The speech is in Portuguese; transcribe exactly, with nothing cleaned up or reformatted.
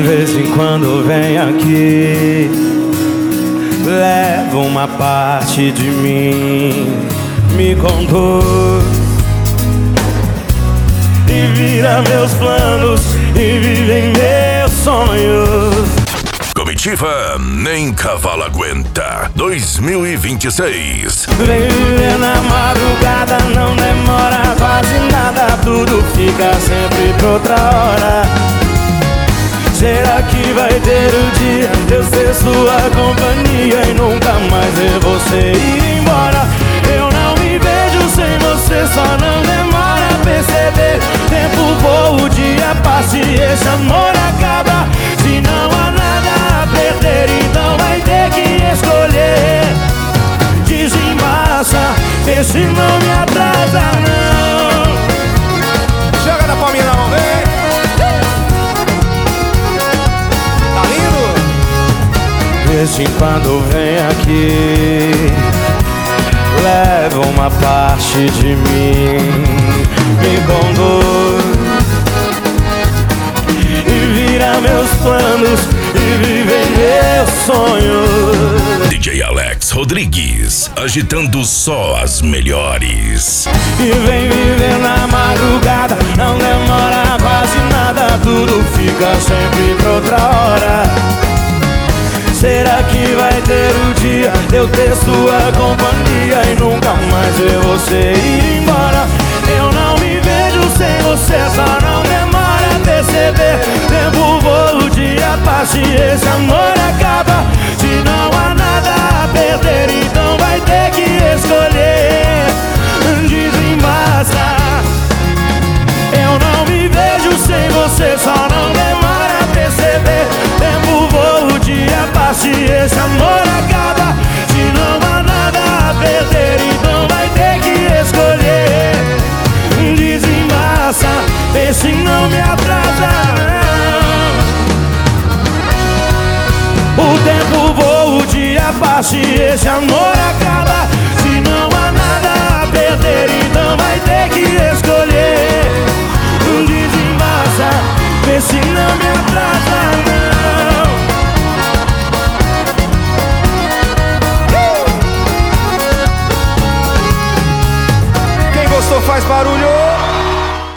vez em quando vem aqui, leva uma parte de mim, me conduz e vira meus planos e vive em meus sonhos. Comitiva Nem Cavalo Aguenta dois mil e vinte e seis. Vem viver na madrugada, não demora quase nada, tudo fica sempre pra outra hora. Será que vai ter o dia de eu ser sua companhia e nunca mais ver você ir embora? Eu não me vejo sem você, só não demora a perceber. Tempo voa, o dia passa e esse amor acaba. Se não há nada a perder, então vai ter que escolher. Desembaça, vê se não me atrasa não. Joga na palminha na mão, vem. De vez em quando vem aqui, leva uma parte de mim, me conduz e vira meus planos e vive meus sonhos. D J Alex Rodrigues, agitando só as melhores. E vem viver na madrugada, não demora quase nada, tudo fica sempre pra outra hora. Será que vai ter o dia de eu ter sua companhia e nunca mais ver você ir embora? Eu não me vejo sem você, só não demora a perceber. Tempo voa, o dia passa e esse amor acaba. Se não há nada a perder, então vai ter que escolher. Desembaça. Eu não me vejo sem você, só não demora a perceber. Tempo voa, o dia passa e esse amor acaba. Se não há nada a perder, então vai ter que escolher. Desembaça, vê se não me atrasa não. O tempo voa, o dia passa e esse amor acaba. Se não há nada a perder, então vai ter que escolher.